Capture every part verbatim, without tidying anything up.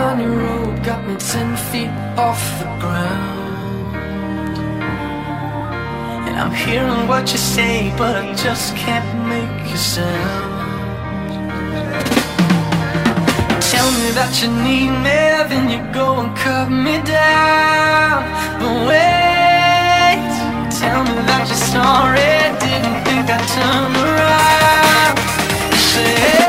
on your road, got me ten feet off the ground. And I'm hearing what you say, but I just can't make you sound. Tell me that you need me, then you go and cut me down. But wait, tell me that you're sorry, didn't think I'd turn around. Say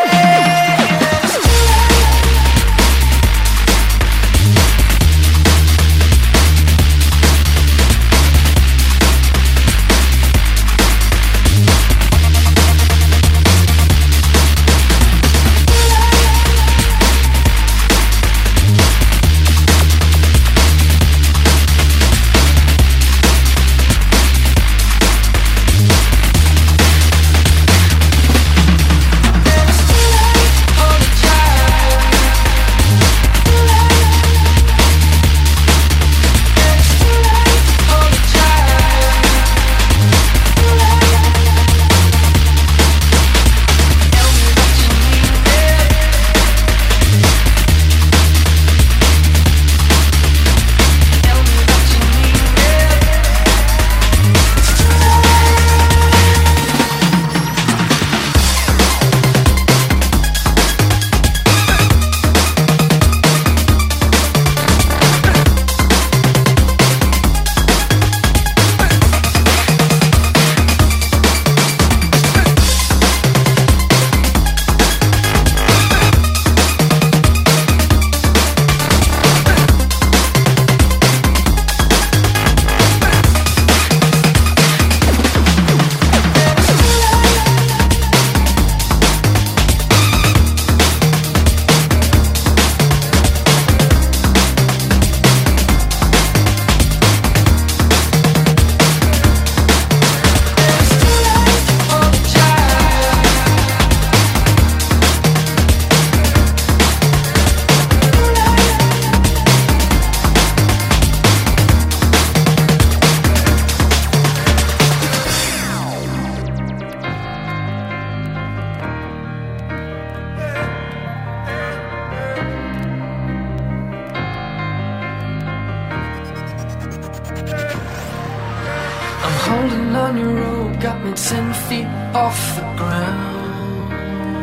holding on your rope, got me ten feet off the ground.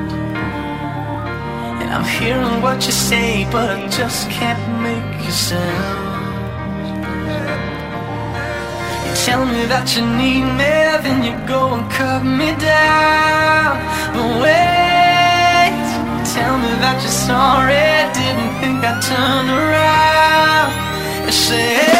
And I'm hearing what you say, but I just can't make you sound. You tell me that you need me, then you go and cut me down. But wait, tell me that you're sorry, didn't think I'd turn around and say